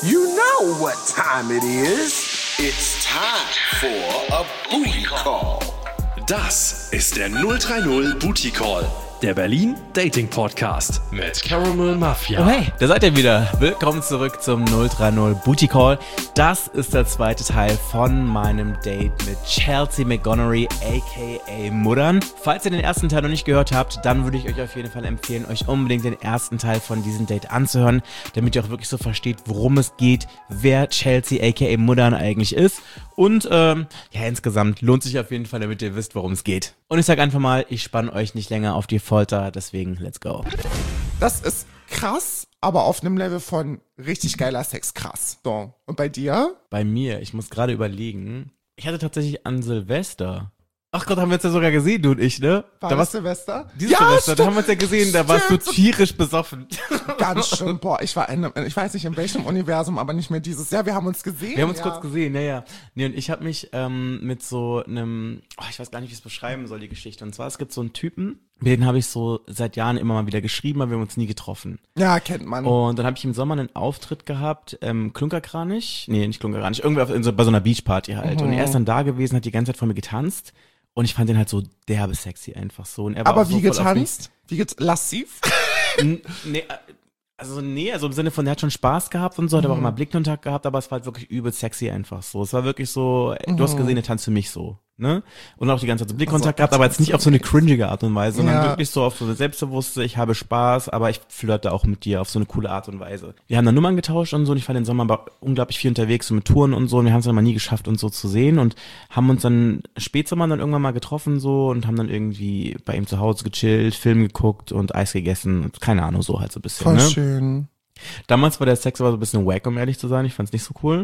You know what time it is. It's time for a booty call. Das ist der 030 Booty Call, der Berlin Dating Podcast mit Caramel Mafia. Oh hey, da seid ihr wieder. Willkommen zurück zum 030 Booty Call. Das ist der zweite Teil von meinem Date mit Chelsea McGonery, aka Muddern. Falls ihr den ersten Teil noch nicht gehört habt, dann würde ich euch auf jeden Fall empfehlen, euch unbedingt den ersten Teil von diesem Date anzuhören, damit ihr auch wirklich so versteht, worum es geht, wer Chelsea, aka Muddern eigentlich ist. Und insgesamt lohnt sich auf jeden Fall, damit ihr wisst, worum es geht. Und ich sag einfach mal, ich spanne euch nicht länger auf die Folter, deswegen let's go. Das ist krass, aber auf einem Level von richtig geiler Sex krass. So, und bei dir? Bei mir, ich muss gerade überlegen, ich hatte tatsächlich an Silvester. Ach Gott, haben wir uns ja sogar gesehen, du und ich, ne? War da das Silvester? Dieses Silvester, da haben wir uns ja gesehen, da warst du tierisch besoffen. Ganz schön, boah, ich weiß nicht in welchem Universum, aber nicht mehr dieses Jahr, wir haben uns gesehen. Wir haben uns kurz gesehen, ja. Nee, und ich habe mich mit so einem, ich weiß gar nicht, wie ich es beschreiben soll, die Geschichte. Und zwar, es gibt so einen Typen, mit dem habe ich so seit Jahren immer mal wieder geschrieben, aber wir haben uns nie getroffen. Ja, kennt man. Und dann habe ich im Sommer einen Auftritt gehabt, Klunkerkranich, nee, nicht Klunkerkranich, irgendwie bei so einer Beachparty halt. Und er ist dann da gewesen, hat die ganze Zeit vor mir getanzt. Und ich fand den halt so derbe sexy einfach so. Und er war aber auch wie so getanzt? Lassiv? Also im Sinne von, der hat schon Spaß gehabt und so, hat aber auch mal Blickkontakt gehabt, aber es war halt wirklich übel sexy einfach so. Es war wirklich so, du hast gesehen, der tanzt für mich so, ne? Und auch die ganze Zeit so Blickkontakt gehabt, aber jetzt nicht auf so eine cringige Art und Weise, sondern wirklich so auf so eine selbstbewusste, ich habe Spaß, aber ich flirte auch mit dir auf so eine coole Art und Weise. Wir haben dann Nummern getauscht und so, und ich war den Sommer aber unglaublich viel unterwegs, so mit Touren und so, und wir haben es dann mal nie geschafft, uns so zu sehen, und haben uns dann Spätsommer dann irgendwann mal getroffen so und haben dann irgendwie bei ihm zu Hause gechillt, Film geguckt und Eis gegessen und keine Ahnung, so halt so ein bisschen, Voll ne? schön. Damals war der Sex aber so ein bisschen wack, um ehrlich zu sein. Ich fand's nicht so cool.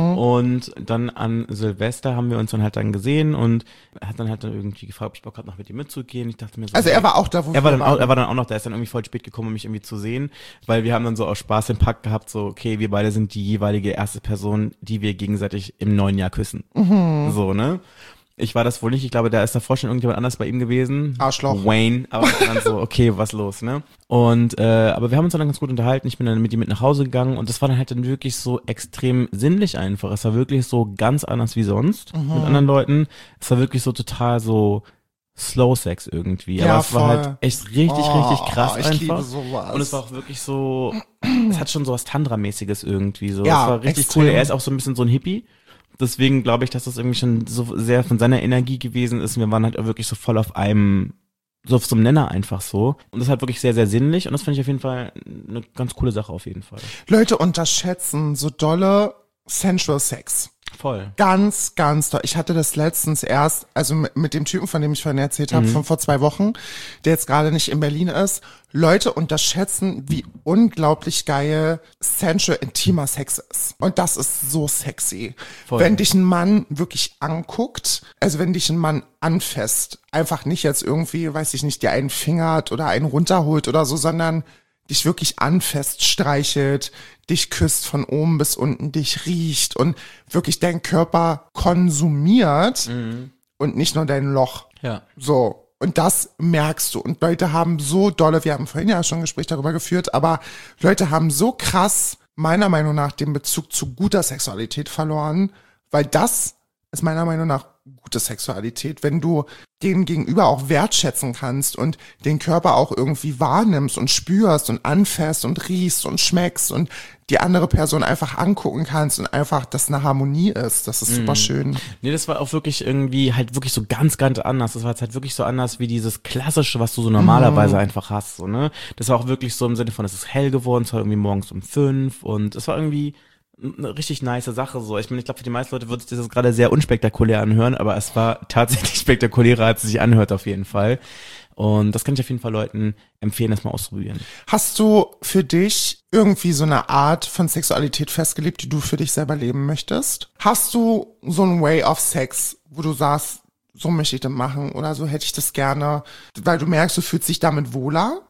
Und dann an Silvester haben wir uns dann halt gesehen, und er hat dann halt irgendwie gefragt, ob ich Bock hatte, noch mit ihm mitzugehen. Ich dachte mir so, Also er war auch da, wo er war dann auch noch, der ist dann irgendwie voll spät gekommen, um mich irgendwie zu sehen, weil wir haben dann so aus Spaß den Pakt gehabt, so, okay, wir beide sind die jeweilige erste Person, die wir gegenseitig im neuen Jahr küssen. So, ne? Ich war das wohl nicht, ich glaube, da ist davor schon irgendjemand anders bei ihm gewesen. Arschloch. Wayne, aber dann so, okay, was los, ne? Und, aber wir haben uns dann ganz gut unterhalten, ich bin dann mit ihm mit nach Hause gegangen, und das war dann halt dann wirklich so extrem sinnlich einfach. Es war wirklich so ganz anders wie sonst mit anderen Leuten. Es war wirklich so total so Slow Sex irgendwie. Ja, aber es war halt echt richtig krass ich einfach. liebe sowas. Und es war auch wirklich so, es hat schon so was Tandra-mäßiges irgendwie so. Ja, es war richtig extrem. cool. Er ist auch so ein bisschen so ein Hippie. Deswegen glaube ich, dass das irgendwie schon so sehr von seiner Energie gewesen ist. Und wir waren halt auch wirklich so voll auf einem, so auf so einem Nenner einfach so. Und das ist halt wirklich sehr, sehr sinnlich. Und das finde ich auf jeden Fall eine ganz coole Sache auf jeden Fall. Leute unterschätzen so dolle Sensual Sex. Voll. Ganz, ganz toll. Ich hatte das letztens erst, also mit dem Typen, von dem ich vorhin erzählt habe, von vor 2 Wochen, der jetzt gerade nicht in Berlin ist. Leute unterschätzen, wie unglaublich geil sensual, intimer Sex ist. Und das ist so sexy. Voll. Wenn dich ein Mann wirklich anguckt, also wenn dich ein Mann anfasst, einfach nicht jetzt irgendwie, weiß ich nicht, dir einen fingert oder einen runterholt oder so, sondern dich wirklich anfasst, streichelt, dich küsst von oben bis unten, dich riecht und wirklich deinen Körper konsumiert und nicht nur dein Loch. Ja. So. Und das merkst du. Und Leute haben so dolle, wir haben vorhin ja schon ein Gespräch darüber geführt, aber Leute haben so krass, meiner Meinung nach, den Bezug zu guter Sexualität verloren, weil das ist meiner Meinung nach gute Sexualität, wenn du den Gegenüber auch wertschätzen kannst und den Körper auch irgendwie wahrnimmst und spürst und anfasst und riechst und schmeckst und die andere Person einfach angucken kannst und einfach, dass eine Harmonie ist. Das ist super schön. Nee, das war auch wirklich irgendwie halt wirklich so ganz anders. Das war jetzt halt wirklich so anders wie dieses Klassische, was du so normalerweise einfach hast, so, ne? Das war auch wirklich so im Sinne von, es ist hell geworden, es war irgendwie morgens um 5 und es war irgendwie eine richtig nice Sache so. Ich meine, ich glaube, für die meisten Leute wird sich das gerade sehr unspektakulär anhören, aber es war tatsächlich spektakulärer, als es sich anhört auf jeden Fall. Und das kann ich auf jeden Fall Leuten empfehlen, das mal auszuprobieren. Hast du für dich irgendwie so eine Art von Sexualität festgelegt, die du für dich selber leben möchtest? Hast du so ein Way of Sex, wo du sagst, so möchte ich das machen oder so hätte ich das gerne, weil du merkst, du fühlst dich damit wohler?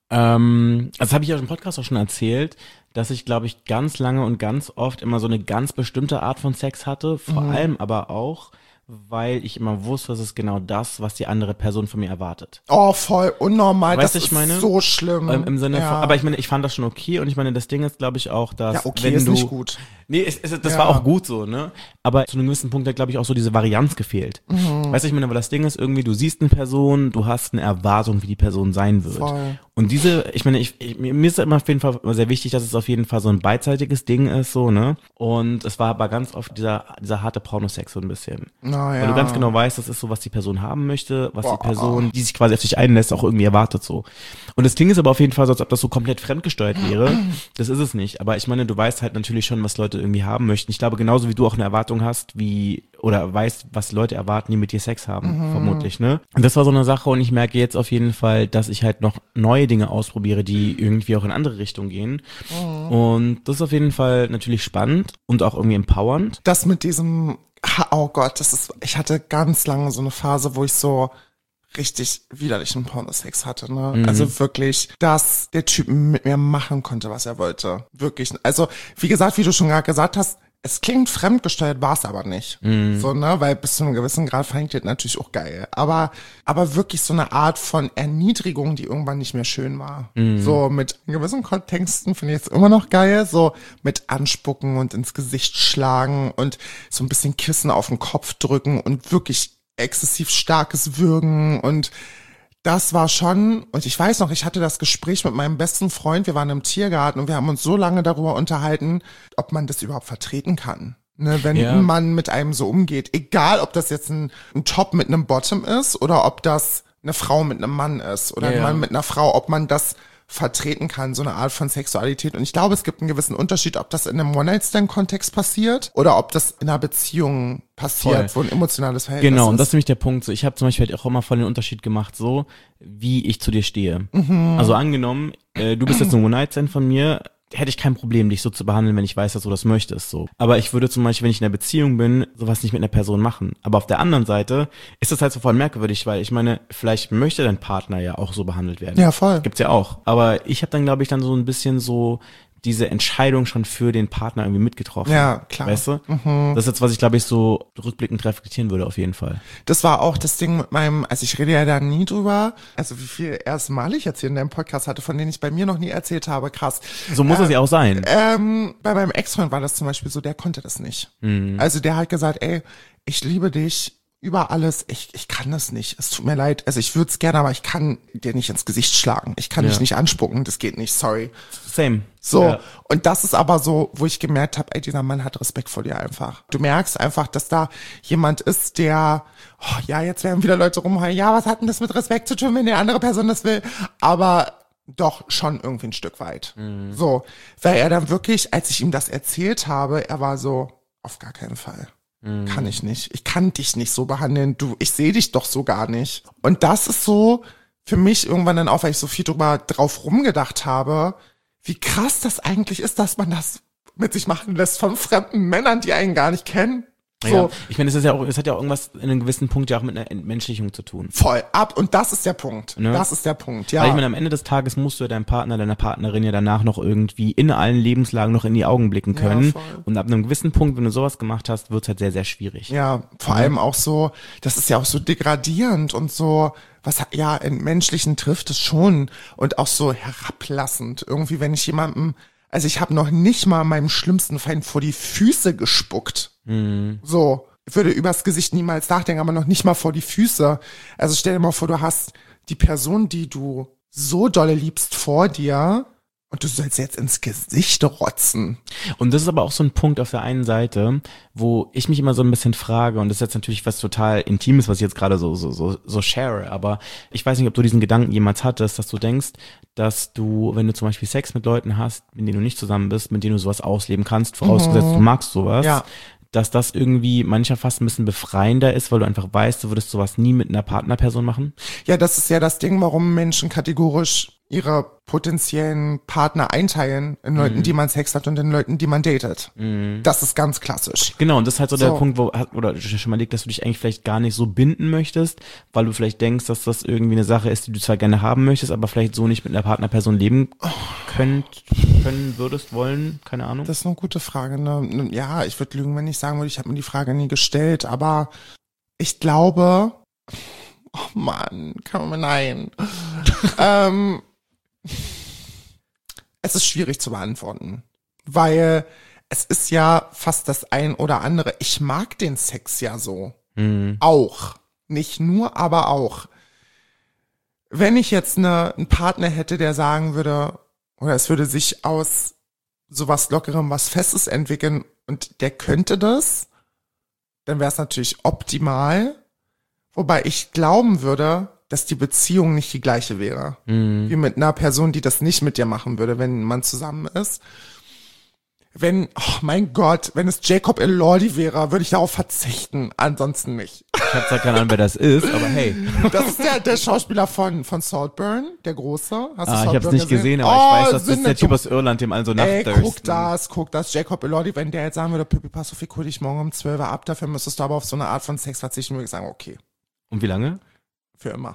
Das habe ich ja im Podcast auch schon erzählt, dass ich, glaube ich, ganz lange und ganz oft immer so eine ganz bestimmte Art von Sex hatte, vor allem aber auch, weil ich immer wusste, das ist genau das, was die andere Person von mir erwartet. Oh, voll unnormal, Weißt das du, ich ist meine? so schlimm. Im Sinne ja. von, aber ich meine, ich fand das schon okay und ich meine, das Ding ist, glaube ich, auch, dass Ja, okay, wenn ist du, nicht gut. Nee, das war auch gut so, ne? Aber zu einem gewissen Punkt hat, glaube ich, auch so diese Varianz gefehlt. Weißt du, ich meine, aber das Ding ist irgendwie, du siehst eine Person, du hast eine Erwartung, wie die Person sein wird. Voll. Und ich meine, mir ist immer auf jeden Fall sehr wichtig, dass es auf jeden Fall so ein beidseitiges Ding ist, so, ne? Und es war aber ganz oft dieser harte Pornosex so ein bisschen. Weil du ganz genau weißt, das ist so, was die Person haben möchte, was die Person, die sich quasi auf dich einlässt, auch irgendwie erwartet, so. Und das Ding ist aber auf jeden Fall so, als ob das so komplett fremdgesteuert wäre. Das ist es nicht. Aber ich meine, du weißt halt natürlich schon, was Leute irgendwie haben möchten. Ich glaube, genauso wie du auch eine Erwartung hast, oder weißt, was Leute erwarten, die mit dir Sex haben, vermutlich, ne? Und das war so eine Sache und ich merke jetzt auf jeden Fall, dass ich halt noch neue Dinge ausprobiere, die irgendwie auch in andere Richtungen gehen. Und das ist auf jeden Fall natürlich spannend und auch irgendwie empowernd. Das mit diesem, oh Gott, ich hatte ganz lange so eine Phase, wo ich so richtig widerlichen Pornosex hatte, ne? Also wirklich, dass der Typ mit mir machen konnte, was er wollte. Wirklich. Also, wie gesagt, wie du schon gerade gesagt hast, es klingt fremdgesteuert, war es aber nicht. So, ne? Weil bis zu einem gewissen Grad fand ich das natürlich auch geil. Aber wirklich so eine Art von Erniedrigung, die irgendwann nicht mehr schön war. So mit gewissen Kontexten finde ich jetzt immer noch geil. So mit Anspucken und ins Gesicht schlagen und so ein bisschen Kissen auf den Kopf drücken und wirklich exzessiv starkes Würgen und das war schon, und ich weiß noch, ich hatte das Gespräch mit meinem besten Freund, wir waren im Tiergarten und wir haben uns so lange darüber unterhalten, ob man das überhaupt vertreten kann. Ne, wenn ein Mann mit einem so umgeht, egal ob das jetzt ein Top mit einem Bottom ist oder ob das eine Frau mit einem Mann ist oder ein Mann mit einer Frau, ob man das vertreten kann, so eine Art von Sexualität. Und ich glaube, es gibt einen gewissen Unterschied, ob das in einem One-Night-Stand-Kontext passiert oder ob das in einer Beziehung passiert, wo ein emotionales Verhältnis ist. Genau, und das ist nämlich der Punkt. So, ich habe zum Beispiel halt auch immer voll den Unterschied gemacht, so wie ich zu dir stehe. Also angenommen, du bist jetzt ein One-Night-Stand von mir, hätte ich kein Problem, dich so zu behandeln, wenn ich weiß, dass du das möchtest, so. Aber ich würde zum Beispiel, wenn ich in einer Beziehung bin, sowas nicht mit einer Person machen. Aber auf der anderen Seite ist das halt so voll merkwürdig, weil ich meine, vielleicht möchte dein Partner ja auch so behandelt werden. Ja, voll. Gibt's ja auch. Aber ich habe dann, glaube ich, dann so ein bisschen so diese Entscheidung schon für den Partner irgendwie mitgetroffen. Ja, klar. Weißt du? Das ist jetzt, was ich, glaube ich, so rückblickend reflektieren würde, auf jeden Fall. Das war auch das Ding mit meinem, also ich rede ja da nie drüber, also wie viel erstmal ich jetzt hier in deinem Podcast hatte, von denen ich bei mir noch nie erzählt habe, krass. So muss es ja auch sein. Bei meinem Ex-Freund war das zum Beispiel so, der konnte das nicht. Also der hat gesagt, ey, ich liebe dich über alles, ich kann das nicht, es tut mir leid, also ich würde es gerne, aber ich kann dir nicht ins Gesicht schlagen, ich kann dich nicht anspucken, das geht nicht, sorry. Same. So, und das ist aber so, wo ich gemerkt habe, ey, dieser Mann hat Respekt vor dir einfach. Du merkst einfach, dass da jemand ist, der, jetzt werden wieder Leute rumheulen, ja, was hat denn das mit Respekt zu tun, wenn die andere Person das will? Aber doch schon irgendwie ein Stück weit. So, weil er dann wirklich, als ich ihm das erzählt habe, er war so, auf gar keinen Fall. Kann ich nicht. Ich kann dich nicht so behandeln. Ich sehe dich doch so gar nicht. Und das ist so für mich irgendwann dann auch, weil ich so viel drauf rumgedacht habe, wie krass das eigentlich ist, dass man das mit sich machen lässt von fremden Männern, die einen gar nicht kennen. So. Ja, ich meine, es hat ja auch irgendwas in einem gewissen Punkt ja auch mit einer Entmenschlichung zu tun. Voll ab. Und das ist der Punkt. Ne? Das ist der Punkt, ja. Weil ich meine, am Ende des Tages musst du deinem Partner, deiner Partnerin ja danach noch irgendwie in allen Lebenslagen noch in die Augen blicken können. Ja, und ab einem gewissen Punkt, wenn du sowas gemacht hast, wird's halt sehr, sehr schwierig. Ja, vor allem auch so, das ist ja auch so degradierend und so, Entmenschlichen trifft es schon und auch so herablassend. Irgendwie, wenn ich jemandem, also ich habe noch nicht mal meinem schlimmsten Feind vor die Füße gespuckt. So, ich würde übers Gesicht niemals nachdenken, aber noch nicht mal vor die Füße. Also stell dir mal vor, du hast die Person, die du so dolle liebst, vor dir und du sollst jetzt ins Gesicht rotzen. Und das ist aber auch so ein Punkt auf der einen Seite, wo ich mich immer so ein bisschen frage, und das ist jetzt natürlich was total Intimes, was ich jetzt gerade so share, aber ich weiß nicht, ob du diesen Gedanken jemals hattest, dass du denkst, dass du, wenn du zum Beispiel Sex mit Leuten hast, mit denen du nicht zusammen bist, mit denen du sowas ausleben kannst, vorausgesetzt du magst sowas, dass das irgendwie mancher fast ein bisschen befreiender ist, weil du einfach weißt, du würdest sowas nie mit einer Partnerperson machen? Ja, das ist ja das Ding, warum Menschen kategorisch ihre potenziellen Partner einteilen in Leuten, die man Sex hat und in Leuten, die man datet. Das ist ganz klassisch. Genau, und das ist halt so der Punkt, oder du schon mal liegt, dass du dich eigentlich vielleicht gar nicht so binden möchtest, weil du vielleicht denkst, dass das irgendwie eine Sache ist, die du zwar gerne haben möchtest, aber vielleicht so nicht mit einer Partnerperson leben können würdest, wollen, keine Ahnung. Das ist eine gute Frage, ne? Ja, ich würde lügen, wenn ich sagen würde, ich habe mir die Frage nie gestellt, aber ich glaube, oh Mann, nein. Es ist schwierig zu beantworten, weil es ist ja fast das ein oder andere. Ich mag den Sex ja so. Auch. Nicht nur, aber auch. Wenn ich jetzt einen Partner hätte, der sagen würde, oder es würde sich aus sowas Lockerem, was Festes entwickeln und der könnte das, dann wäre es natürlich optimal. Wobei ich glauben würde, dass die Beziehung nicht die gleiche wäre. Wie mit einer Person, die das nicht mit dir machen würde, wenn man zusammen ist. Oh mein Gott, wenn es Jacob Elordi wäre, würde ich darauf verzichten, ansonsten nicht. Ich habe zwar keine Ahnung, wer das ist, aber hey. Das ist der Schauspieler von Saltburn, der Große. Hast du Ich Saltburn habe es nicht gesehen, aber ich weiß, das ist der Typ aus Irland, dem allen so nachdursten. Guck das, Jacob Elordi, wenn der jetzt sagen würde, Pippi, pass auf, ich hol dich morgen um 12 Uhr ab, dafür müsstest du aber auf so eine Art von Sex verzichten, würde ich sagen, okay. Und wie lange? Für immer.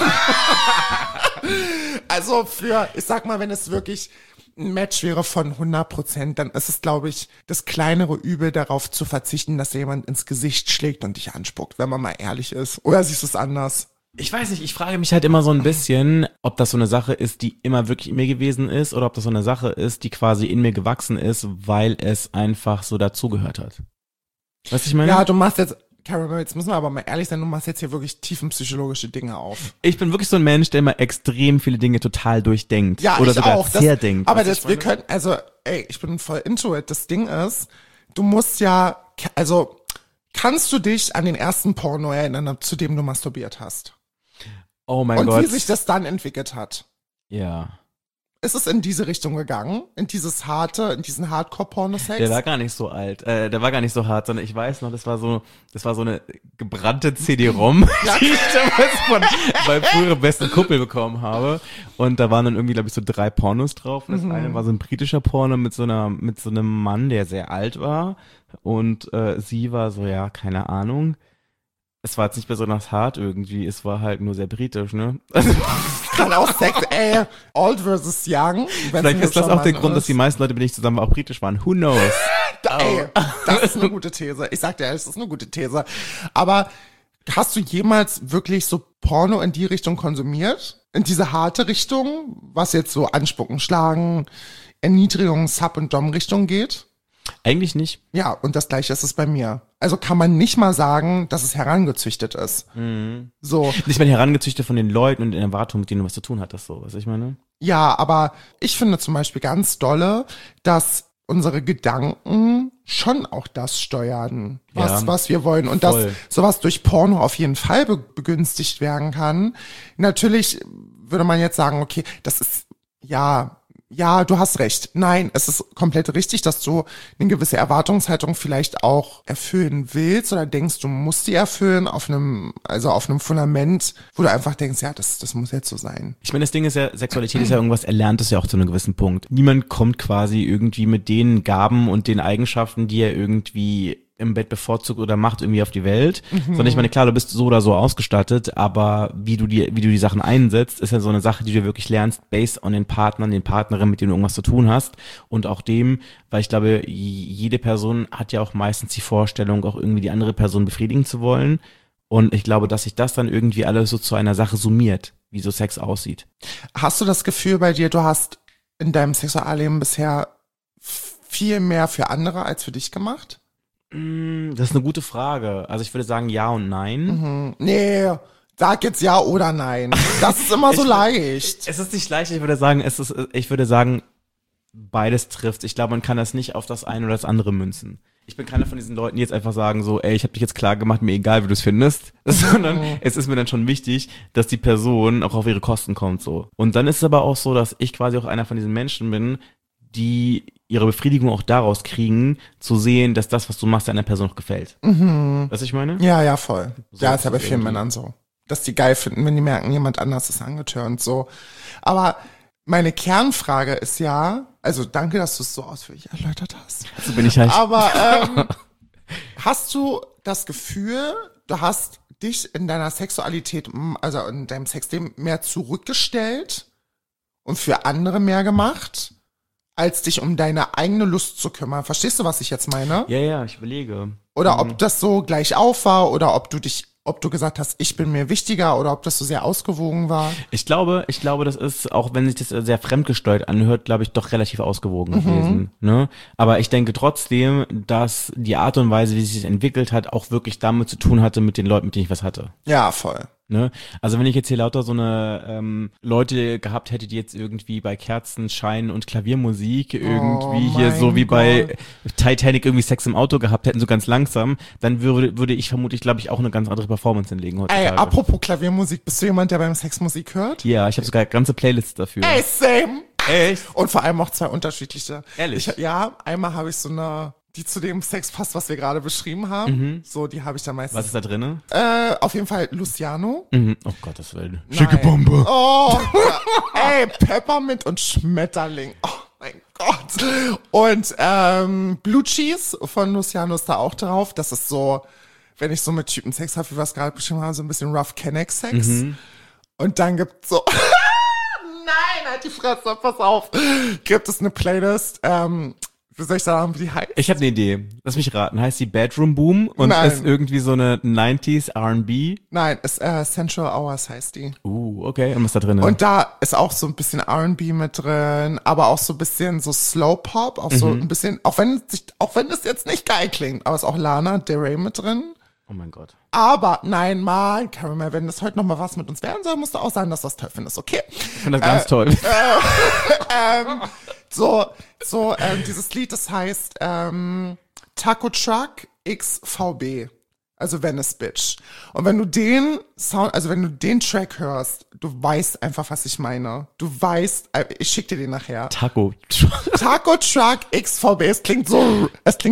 Also ich sag mal, wenn es wirklich ein Match wäre von 100%, dann ist es, glaube ich, das kleinere Übel, darauf zu verzichten, dass jemand ins Gesicht schlägt und dich anspuckt, wenn man mal ehrlich ist. Oder siehst du es anders? Ich weiß nicht, ich frage mich halt immer so ein bisschen, ob das so eine Sache ist, die immer wirklich in mir gewesen ist, oder ob das so eine Sache ist, die quasi in mir gewachsen ist, weil es einfach so dazugehört hat. Weißt du, ich meine? Ja, du machst jetzt, Caramel, jetzt müssen wir aber mal ehrlich sein, du machst jetzt hier wirklich tiefenpsychologische Dinge auf. Ich bin wirklich so ein Mensch, der immer extrem viele Dinge total durchdenkt. Ja, oder ich sogar auch. zerdenkt. Aber wir können, also, ich bin voll into it. Das Ding ist, du musst ja, also, kannst du dich an den ersten Porno erinnern, zu dem du masturbiert hast? Oh mein Und Gott. wie sich das dann entwickelt hat? Ja. Ist es in diese Richtung gegangen? In diesen Hardcore-Porno-Sex? Der war gar nicht so alt, der war gar nicht so hart, sondern ich weiß noch, das war so eine gebrannte CD-ROM, die ich damals von meinem früheren besten Kumpel bekommen habe. Und da waren dann irgendwie, glaube ich, so 3 Pornos drauf. Und das eine war so ein britischer Porno mit so einem Mann, der sehr alt war. Und sie war so, ja, keine Ahnung. Es war jetzt nicht besonders hart irgendwie, es war halt nur sehr britisch, ne? Kann auch Sex, old versus young. Vielleicht ist das auch der Grund, dass die meisten Leute, mit denen ich zusammen war, auch britisch waren. Who knows? Das ist eine gute These. Ich sag dir, das ist eine gute These. Aber hast du jemals wirklich so Porno in die Richtung konsumiert? In diese harte Richtung? Was jetzt so Anspucken, Schlagen, Erniedrigung, Sub- und Dom-Richtung geht? Eigentlich nicht. Ja, und das Gleiche ist es bei mir. Also kann man nicht mal sagen, dass es herangezüchtet ist. So. Ich meine, herangezüchtet von den Leuten und in Erwartung, mit denen du was zu tun hattest, so, was ich meine? Ja, aber ich finde zum Beispiel ganz dolle, dass unsere Gedanken schon auch das steuern, was wir wollen. Und voll. dass sowas durch Porno auf jeden Fall begünstigt werden kann. Natürlich würde man jetzt sagen, okay, das ist, ja, du hast recht. Nein, es ist komplett richtig, dass du eine gewisse Erwartungshaltung vielleicht auch erfüllen willst oder denkst, du musst die erfüllen auf einem Fundament, wo du einfach denkst, ja, das muss jetzt so sein. Ich meine, das Ding ist ja, Sexualität ist ja irgendwas Erlerntes ja auch zu einem gewissen Punkt. Niemand kommt quasi irgendwie mit den Gaben und den Eigenschaften, die er irgendwie im Bett bevorzugt oder macht, irgendwie auf die Welt. Sondern ich meine, klar, du bist so oder so ausgestattet, aber wie du die Sachen einsetzt, ist ja so eine Sache, die du wirklich lernst, based on den Partnern, den Partnerinnen, mit denen du irgendwas zu tun hast. Und auch dem, weil ich glaube, jede Person hat ja auch meistens die Vorstellung, auch irgendwie die andere Person befriedigen zu wollen. Und ich glaube, dass sich das dann irgendwie alles so zu einer Sache summiert, wie so Sex aussieht. Hast du das Gefühl bei dir, du hast in deinem Sexualleben bisher viel mehr für andere als für dich gemacht? Das ist eine gute Frage. Also ich würde sagen ja und nein. Nee, sag jetzt ja oder nein. Das ist immer so leicht. Es ist nicht leicht, ich würde sagen, beides trifft. Ich glaube, man kann das nicht auf das eine oder das andere münzen. Ich bin keiner von diesen Leuten, die jetzt einfach sagen so, ey, ich habe dich jetzt klar gemacht, mir egal, wie du es findest, sondern es ist mir dann schon wichtig, dass die Person auch auf ihre Kosten kommt, so. Und dann ist es aber auch so, dass ich quasi auch einer von diesen Menschen bin, die ihre Befriedigung auch daraus kriegen, zu sehen, dass das, was du machst, einer Person auch gefällt. Was ich meine? Ja, voll. So Ja, ist ja bei ist es vielen irgendwie. Männern so. Dass die geil finden, wenn die merken, jemand anders ist angetörnt, so. Aber meine Kernfrage ist ja, also danke, dass du es so ausführlich erläutert hast. So bin ich halt. Aber hast du das Gefühl, du hast dich in deiner Sexualität, also in deinem Sexleben mehr zurückgestellt und für andere mehr gemacht, als dich um deine eigene Lust zu kümmern? Verstehst du, was ich jetzt meine? Ja, ich überlege. Oder ob das so gleich auf war oder ob du dich ob du gesagt hast, ich bin mir wichtiger oder ob das so sehr ausgewogen war? Ich glaube, das ist, auch wenn sich das sehr fremdgesteuert anhört, glaube ich, doch relativ ausgewogen gewesen. Ne? Aber ich denke trotzdem, dass die Art und Weise, wie sich das entwickelt hat, auch wirklich damit zu tun hatte mit den Leuten, mit denen ich was hatte. Ja, voll. Ne? Also wenn ich jetzt hier lauter so eine Leute gehabt hätte, die jetzt irgendwie bei Kerzenschein und Klaviermusik irgendwie hier so wie bei Titanic irgendwie Sex im Auto gehabt hätten, so ganz langsam, dann würde ich vermutlich, glaube ich, auch eine ganz andere Performance hinlegen heutzutage. Ey, apropos Klaviermusik, bist du jemand, der beim Sex Musik hört? Ja, ich habe sogar ganze Playlists dafür. Ey, same! Echt? Und vor allem auch 2 unterschiedliche. Ehrlich? Einmal habe ich so eine, die zu dem Sex passt, was wir gerade beschrieben haben. So, die habe ich dann meistens. Was ist da drinne? Auf jeden Fall Luciano. Oh Gottes Willen. Schicke Bombe. Oh, ey, Peppermint und Schmetterling. Oh mein Gott. Und Blue Cheese von Luciano ist da auch drauf. Das ist so, wenn ich so mit Typen Sex habe, wie wir es gerade beschrieben haben, so ein bisschen Rough Kenneck Sex. Und dann gibt's so nein, halt die Fresse, pass auf. Gibt es eine Playlist, wie soll ich sagen, wie die heißt? Ich habe eine Idee. Lass mich raten. Heißt die Bedroom Boom und Nein. ist irgendwie so eine 90s R&B? Nein, ist Sensual Hours heißt die. Okay. Und was ist da drin? Und da ist auch so ein bisschen R&B mit drin, aber auch so ein bisschen so Slow Pop, auch so ein bisschen, auch wenn es jetzt nicht geil klingt, aber ist auch Lana Del Rey mit drin. Oh mein Gott. Aber nein, mal, Caramel, wenn das heute noch mal was mit uns werden soll, musst du auch sagen, dass du das toll findest, okay? Ich finde das ganz toll. Dieses Lied, das heißt Taco Truck XVB, also Venice Bitch. Und wenn du den Sound, also wenn du den Track hörst, du weißt einfach, was ich meine. Du weißt, ich schick dir den nachher. Taco Truck XVB, es klingt so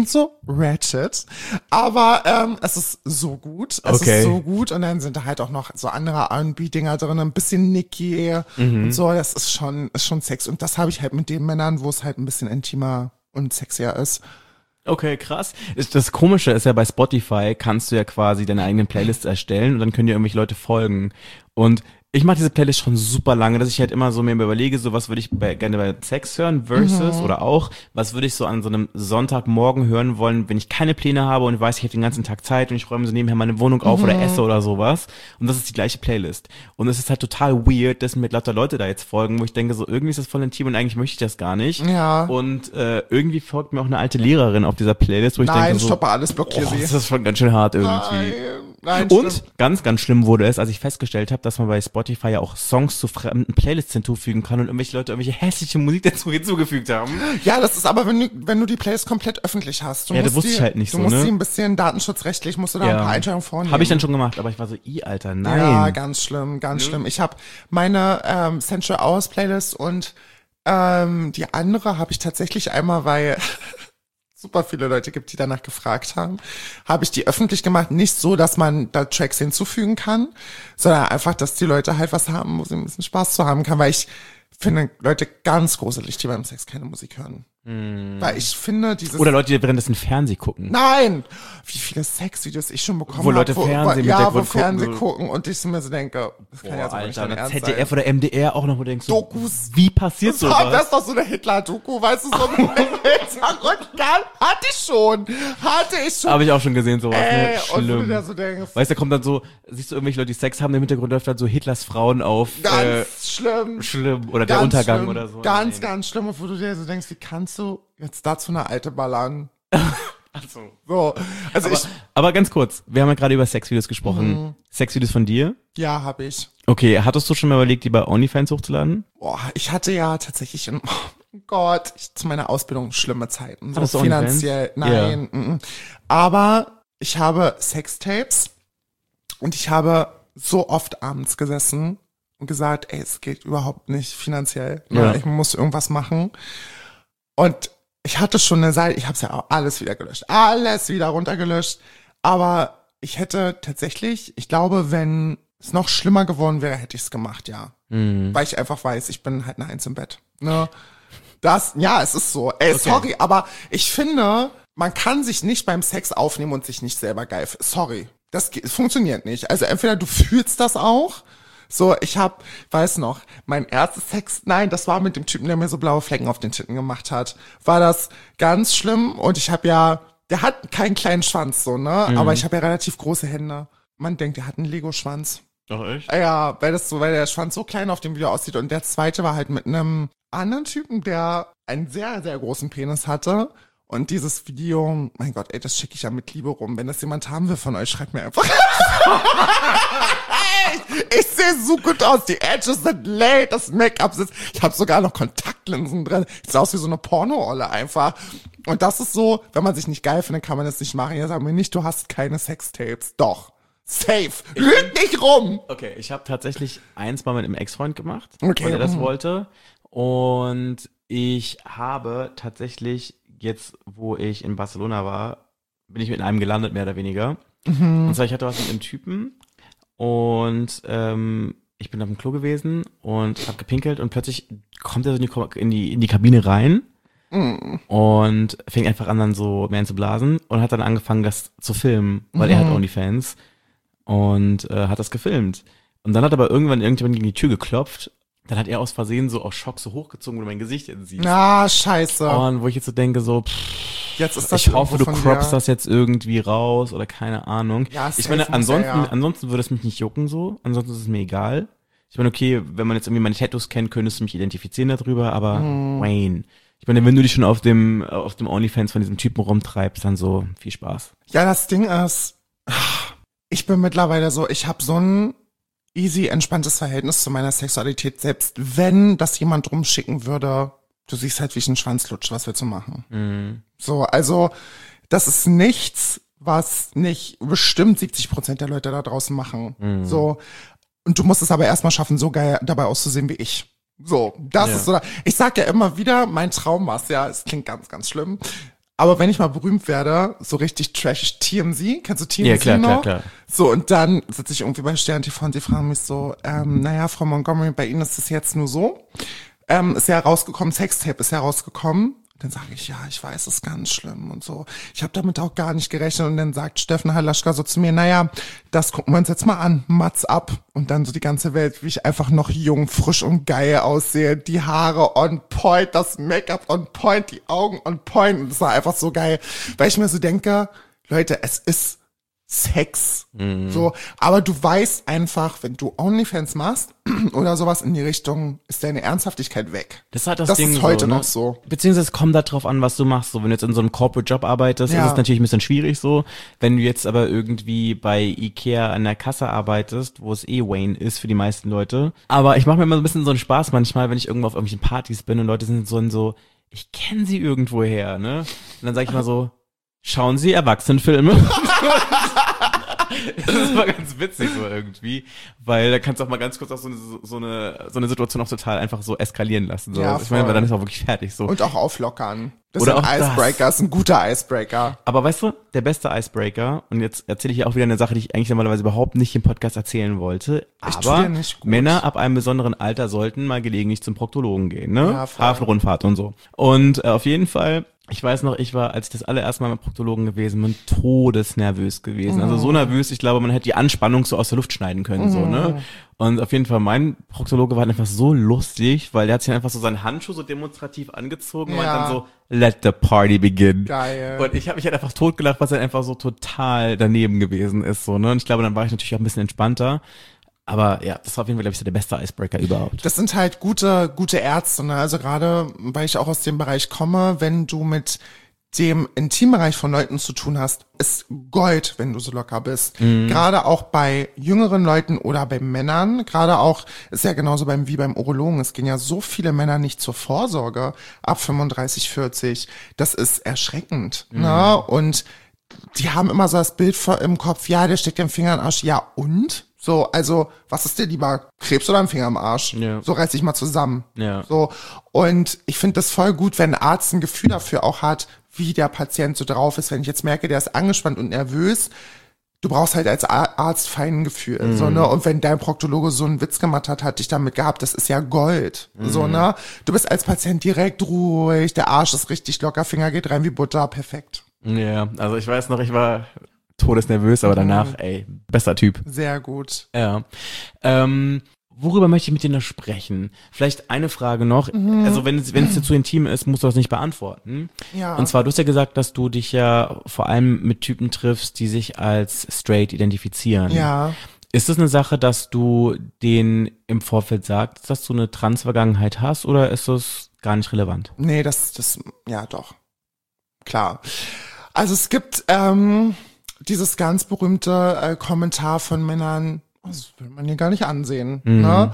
ratchet, aber es ist so gut. Es ist so gut und dann sind da halt auch noch so andere R&B-Dinger drin, ein bisschen Nicki und so, das ist schon Sex. Und das habe ich halt mit den Männern, wo es halt ein bisschen intimer und sexier ist. Okay, krass. Das Komische ist ja, bei Spotify kannst du ja quasi deine eigenen Playlists erstellen und dann können dir irgendwelche Leute folgen. Und ich mache diese Playlist schon super lange, dass ich halt immer so mir überlege, so was würde ich gerne bei Sex hören versus oder auch, was würde ich so an so einem Sonntagmorgen hören wollen, wenn ich keine Pläne habe und weiß, ich habe den ganzen Tag Zeit und ich räume so nebenher meine Wohnung auf oder esse oder sowas. Und das ist die gleiche Playlist. Und es ist halt total weird, dass mir lauter Leute da jetzt folgen, wo ich denke, so irgendwie ist das voll intim und eigentlich möchte ich das gar nicht. Ja. Und irgendwie folgt mir auch eine alte Lehrerin auf dieser Playlist, wo ich denke so, stoppe alles, blockiere sie. das ist schon ganz schön hart irgendwie. Nein, Und stimmt. ganz, ganz schlimm wurde es, als ich festgestellt habe, dass man bei Spotify ja auch Songs zu fremden Playlists hinzufügen kann und irgendwelche Leute irgendwelche hässliche Musik dazu hinzugefügt haben. Ja, das ist aber, wenn du die Playlist komplett öffentlich hast. Ja, das wusste ich halt nicht so, Du musst ne? sie ein bisschen datenschutzrechtlich, musst du da ein paar Einstellungen vornehmen. Habe ich dann schon gemacht, aber ich war so, Alter, nein. Ja, ganz schlimm, ganz schlimm. Ich habe meine Sensual Hours Playlist und die andere habe ich tatsächlich einmal, weil super viele Leute gibt, die danach gefragt haben, habe ich die öffentlich gemacht. Nicht so, dass man da Tracks hinzufügen kann, sondern einfach, dass die Leute halt was haben, wo sie ein bisschen Spaß zu haben kann, weil ich finde Leute ganz gruselig, die beim Sex keine Musik hören. Weil ich finde dieses... Oder Leute, die währenddessen Fernsehen gucken. Nein! Wie viele Sexvideos ich schon bekommen habe. Wo Leute Fernsehen mit ja, der wo Fernsehen gucken und ich mir so denke, das kann ja so nicht dein Alter, Ernst ZDF sein. oder MDR auch noch, wo du denkst, so, Dokus. wie passiert Das sowas? ist doch so eine Hitler-Doku, weißt du, so ein Hintergrund. Hatte ich schon. Habe ich auch schon gesehen, sowas. Ne? Und wo du Schlimm. dir so denkst, Weißt du, da kommt dann so, siehst du irgendwelche Leute, die Sex haben, im Hintergrund läuft dann so Hitlers Frauen auf. ganz schlimm. Schlimm. Oder der Ganz Untergang schlimm, oder so. Ganz, Nein. ganz schlimm. Und wo du dir so denkst, wie kannst du jetzt dazu eine alte ballern? Also. So, also Aber ganz kurz, wir haben ja gerade über Sexvideos gesprochen. Sexvideos von dir? ja, habe ich. Okay, hattest du schon mal überlegt, die bei OnlyFans hochzuladen? Boah, ich hatte ja tatsächlich zu meiner Ausbildung schlimme Zeiten. So Hattest du finanziell, OnlyFans? nein. Aber ich habe Sextapes und ich habe so oft abends gesessen und gesagt, ey, es geht überhaupt nicht finanziell. Ja. Ich muss irgendwas machen. Und ich hatte schon eine Seite, ich habe es ja auch alles wieder gelöscht. Alles wieder runtergelöscht. Aber ich hätte tatsächlich, ich glaube, wenn es noch schlimmer geworden wäre, hätte ich es gemacht, ja. Weil ich einfach weiß, ich bin halt eine Eins im Bett. Ne? Es ist so. Ey, Okay. sorry, aber ich finde, man kann sich nicht beim Sex aufnehmen und sich nicht selber geil. Sorry. Das funktioniert nicht. Also entweder du fühlst das auch. So, weiß noch, mein erstes Sex, nein, das war mit dem Typen, der mir so blaue Flecken auf den Titten gemacht hat. War das ganz schlimm und der hat keinen kleinen Schwanz, so, ne? Aber ich habe ja relativ große Hände. man denkt, er hat einen Lego-Schwanz. Ach, echt? Ja, weil der Schwanz so klein auf dem Video aussieht. Und der zweite war halt mit einem anderen Typen, der einen sehr, sehr großen Penis hatte. Und dieses Video, mein Gott, ey, das schicke ich ja mit Liebe rum. Wenn das jemand haben will von euch, schreibt mir einfach. Ich sehe so gut aus, die Edges sind late, das Make-up sitzt. Ich habe sogar noch Kontaktlinsen drin. Ich sehe aus wie so eine Porno-Olle einfach. Und das ist so, wenn man sich nicht geil findet, kann man das nicht machen. Ja, sag mir nicht, du hast keine Sextapes. Doch. Safe. Lüg nicht rum. Okay, ich habe tatsächlich eins mal mit einem Ex-Freund gemacht, Okay. weil er das wollte. Und ich habe tatsächlich jetzt, wo ich in Barcelona war, bin ich mit einem gelandet, mehr oder weniger. Und zwar, ich hatte was mit einem Typen und ich bin auf dem Klo gewesen und habe gepinkelt und plötzlich kommt er so in die Kabine rein und fing einfach an, dann so mehr zu blasen und hat dann angefangen, das zu filmen, weil er hat OnlyFans und hat das gefilmt. Und dann hat aber irgendjemand gegen die Tür geklopft. Dann hat er aus Versehen so aus Schock so hochgezogen, wo du mein Gesicht siehst. Na, scheiße. Und wo ich jetzt so denke, so, Jetzt ist das ich hoffe, du irgendwo von croppst dir. das jetzt irgendwie raus oder keine Ahnung. Ja, ich safe meine, muss er, ja. ansonsten würde es mich nicht jucken so. Ansonsten ist es mir egal. Ich meine, okay, wenn man jetzt irgendwie meine Tattoos kennt, könntest du mich identifizieren darüber, aber Wayne. Ich meine, wenn du dich schon auf dem OnlyFans von diesem Typen rumtreibst, dann so, viel Spaß. Ja, das Ding ist, ich bin mittlerweile so, ich habe so ein easy, entspanntes Verhältnis zu meiner Sexualität, selbst wenn das jemand rumschicken würde, du siehst halt, wie ich einen Schwanz lutsche, was willst du machen? So, also, das ist nichts, was nicht bestimmt 70% der Leute da draußen machen. So, und du musst es aber erstmal schaffen, so geil dabei auszusehen wie ich. So, das ist so, ich sag ja immer wieder, mein Traum war's, ja, es klingt ganz, ganz schlimm. Aber wenn ich mal berühmt werde, so richtig trashig TMZ, kennst du TMZ Ja, klar, noch? klar. So, und dann sitze ich irgendwie bei Stern TV und die fragen mich so, naja, Frau Montgomery, bei Ihnen ist es jetzt nur so. Ist ja rausgekommen, Sextape ist ja rausgekommen. Dann sage ich, ja, ich weiß, es ist ganz schlimm und so. Ich habe damit auch gar nicht gerechnet. Und dann sagt Steffen Halaschka so zu mir, naja, das gucken wir uns jetzt mal an, Mats ab. Und dann so die ganze Welt, wie ich einfach noch jung, frisch und geil aussehe. Die Haare on point, das Make-up on point, die Augen on point. Und das war einfach so geil, weil ich mir so denke, Leute, es ist Sex. So, aber du weißt einfach, wenn du OnlyFans machst oder sowas in die Richtung, ist deine Ernsthaftigkeit weg. Das ist halt Das Ding ist heute so, ne? noch so. Beziehungsweise es kommt halt drauf an, was du machst. So, wenn du jetzt in so einem Corporate-Job arbeitest, Ja. ist es natürlich ein bisschen schwierig so. Wenn du jetzt aber irgendwie bei Ikea an der Kasse arbeitest, wo es Wayne ist für die meisten Leute. Aber ich mache mir immer so ein bisschen so einen Spaß manchmal, wenn ich irgendwo auf irgendwelchen Partys bin und Leute sind so, ich kenne sie irgendwoher, ne? Und dann sage ich mal so, schauen Sie Erwachsenenfilme? Das ist mal ganz witzig so irgendwie, weil da kannst du auch mal ganz kurz auch so eine Situation auch total einfach so eskalieren lassen. So. Ja, Ich meine, voll. weil dann ist auch wirklich fertig so. Und auch auflockern. Das Oder ist ein auch das. Icebreaker, ist ein guter Icebreaker. Aber weißt du, der beste Icebreaker, und jetzt erzähle ich hier auch wieder eine Sache, die ich eigentlich normalerweise überhaupt nicht im Podcast erzählen wollte, Ich tu aber dir nicht gut. Männer ab einem besonderen Alter sollten mal gelegentlich zum Proktologen gehen, ne? Ja, voll. Hafenrundfahrt und so. Und auf jeden Fall, ich weiß noch, ich war, als ich das allererste Mal mit Proktologen gewesen bin, todesnervös gewesen. Also so nervös, ich glaube, man hätte die Anspannung so aus der Luft schneiden können, so, ne? Und auf jeden Fall, mein Proktologe war halt einfach so lustig, weil der hat sich einfach so seinen Handschuh so demonstrativ angezogen und Ja. dann so, let the party begin. Geil. Und ich habe mich halt einfach totgelacht, was halt einfach so total daneben gewesen ist, so, ne? Und ich glaube, dann war ich natürlich auch ein bisschen entspannter. Aber ja, das war auf jeden Fall, glaube ich, so der beste Icebreaker überhaupt. Das sind halt gute Ärzte, ne? Also gerade, weil ich auch aus dem Bereich komme, wenn du mit dem Intimbereich von Leuten zu tun hast, ist Gold, wenn du so locker bist. Gerade auch bei jüngeren Leuten oder bei Männern, gerade auch, ist ja genauso wie beim Urologen, es gehen ja so viele Männer nicht zur Vorsorge ab 35, 40. Das ist erschreckend, ne? Und die haben immer so das Bild im Kopf, ja, der steckt den Finger in den Arsch, ja und? So, also, was ist dir lieber, Krebs oder ein Finger im Arsch? Ja. So reiß dich mal zusammen. Ja. So, und ich finde das voll gut, wenn ein Arzt ein Gefühl dafür auch hat, wie der Patient so drauf ist. Wenn ich jetzt merke, der ist angespannt und nervös, du brauchst halt als Arzt fein Gefühl, so, ne? Und wenn dein Proktologe so einen Witz gemacht hat dich damit gehabt, das ist ja Gold, so, ne? Du bist als Patient direkt ruhig, der Arsch ist richtig locker, Finger geht rein wie Butter, perfekt. Ja, also ich weiß noch, ich war todesnervös, aber danach, ey, bester Typ. Sehr gut. Ja. worüber möchte ich mit dir noch sprechen? Vielleicht eine Frage noch. Also wenn es dir zu intim ist, musst du das nicht beantworten. Ja. Und zwar, du hast ja gesagt, dass du dich ja vor allem mit Typen triffst, die sich als straight identifizieren. Ja. Ist das eine Sache, dass du denen im Vorfeld sagst, dass du eine Trans-Vergangenheit hast, oder ist das gar nicht relevant? Nee, ja doch. Klar. Also es gibt dieses ganz berühmte Kommentar von Männern, das will man hier gar nicht ansehen. Ne?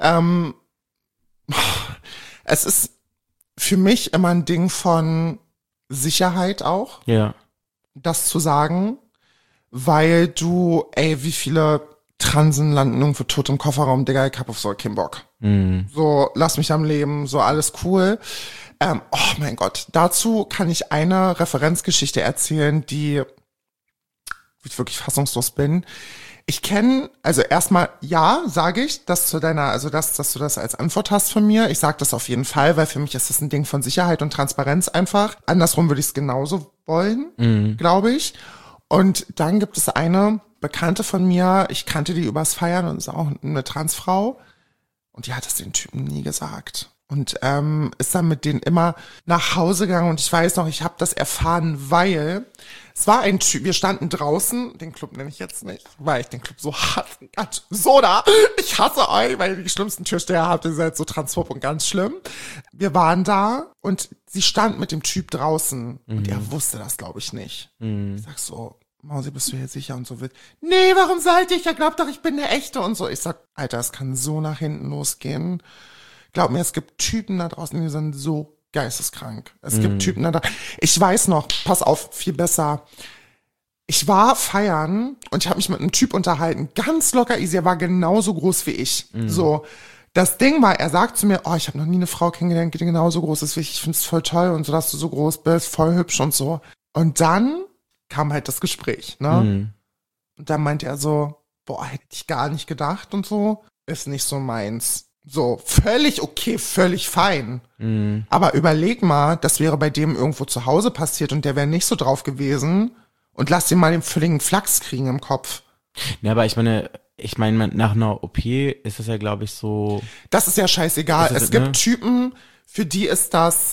Es ist für mich immer ein Ding von Sicherheit auch, Ja. das zu sagen, weil wie viele Transen landen irgendwo tot im Kofferraum, Digga, ich hab auf so keinen Bock. So, lass mich am Leben, so alles cool. Oh mein Gott, dazu kann ich eine Referenzgeschichte erzählen, wo ich wirklich fassungslos bin. Ich kenne, also erstmal, ja, sage ich, dass du das als Antwort hast von mir. Ich sage das auf jeden Fall, weil für mich ist das ein Ding von Sicherheit und Transparenz einfach. Andersrum würde ich es genauso wollen, glaube ich. Und dann gibt es eine Bekannte von mir, ich kannte die übers Feiern und ist auch eine Transfrau. Und die hat es den Typen nie gesagt. Und ist dann mit denen immer nach Hause gegangen. Und ich weiß noch, ich habe das erfahren, weil es war ein Typ, wir standen draußen, den Club nenne ich jetzt nicht, weil ich den Club so hasse. Ich hasse euch, weil ihr die schlimmsten Türsteher habt, ihr seid so transphob und ganz schlimm. Wir waren da und sie stand mit dem Typ draußen. Und er wusste das, glaube ich, nicht. Ich sag so, Mausi, bist du hier sicher? Und so wird, nee, warum sollte ich? Er glaubt doch, ich bin der Echte und so. Ich sag, Alter, es kann so nach hinten losgehen. Glaub mir, es gibt Typen da draußen, die sind so geisteskrank. Es gibt Typen da draußen. Ich weiß noch, pass auf, viel besser. Ich war feiern und ich habe mich mit einem Typ unterhalten, ganz locker easy, er war genauso groß wie ich. So, das Ding war, er sagt zu mir, oh, ich habe noch nie eine Frau kennengelernt, die genauso groß ist wie ich find's voll toll und so, dass du so groß bist, voll hübsch und so. Und dann kam halt das Gespräch, ne? Und dann meinte er so, boah, hätte ich gar nicht gedacht und so, ist nicht so meins. So, völlig okay, völlig fein. Aber überleg mal, das wäre bei dem irgendwo zu Hause passiert und der wäre nicht so drauf gewesen und lass ihn mal den völligen Flachs kriegen im Kopf. Ja, aber ich meine, nach einer OP ist das ja, glaube ich, so. Das ist ja scheißegal. Es gibt Typen, für die ist das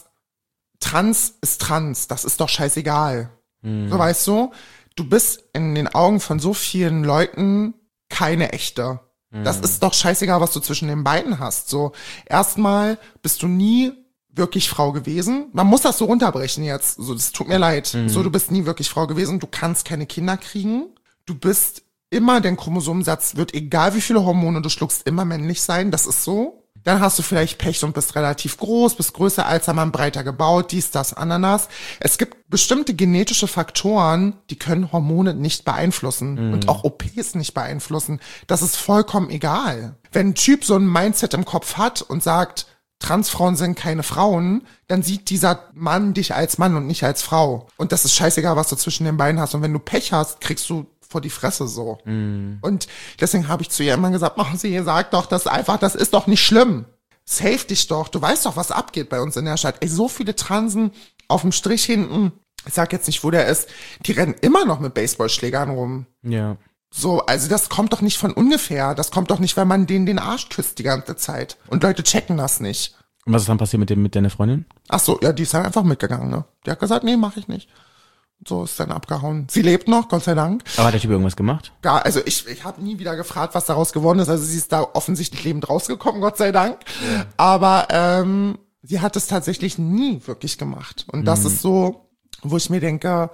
Trans ist Trans. Das ist doch scheißegal. So, weißt du, du bist in den Augen von so vielen Leuten keine echte. Das ist doch scheißegal, was du zwischen den beiden hast. So, erstmal bist du nie wirklich Frau gewesen. Man muss das so runterbrechen jetzt. So, das tut mir leid. So, du bist nie wirklich Frau gewesen. Du kannst keine Kinder kriegen. Du bist immer, dein Chromosomensatz wird, egal wie viele Hormone du schluckst, immer männlich sein. Das ist so. Dann hast du vielleicht Pech und bist relativ groß, bist größer als Mann, breiter gebaut, dies, das, Ananas. Es gibt bestimmte genetische Faktoren, die können Hormone nicht beeinflussen und auch OPs nicht beeinflussen. Das ist vollkommen egal. Wenn ein Typ so ein Mindset im Kopf hat und sagt, Transfrauen sind keine Frauen, dann sieht dieser Mann dich als Mann und nicht als Frau. Und das ist scheißegal, was du zwischen den Beinen hast. Und wenn du Pech hast, kriegst du vor die Fresse so. Und deswegen habe ich zu ihr immer gesagt, sie sagt doch das einfach, das ist doch nicht schlimm. Save dich doch, du weißt doch, was abgeht bei uns in der Stadt. Ey, so viele Transen auf dem Strich hinten, ich sag jetzt nicht, wo der ist, die rennen immer noch mit Baseballschlägern rum. Ja. So, also das kommt doch nicht von ungefähr. Das kommt doch nicht, weil man denen den Arsch küsst die ganze Zeit. Und Leute checken das nicht. Und was ist dann passiert mit deiner Freundin? Ach so, ja, die ist dann einfach mitgegangen, ne? Die hat gesagt, nee, mach ich nicht. So ist dann abgehauen. Sie lebt noch, Gott sei Dank. Aber hat der Typ irgendwas gemacht? Also ich habe nie wieder gefragt, was daraus geworden ist. Also sie ist da offensichtlich lebend rausgekommen, Gott sei Dank. Ja. Aber sie hat es tatsächlich nie wirklich gemacht. Und das ist so, wo ich mir denke,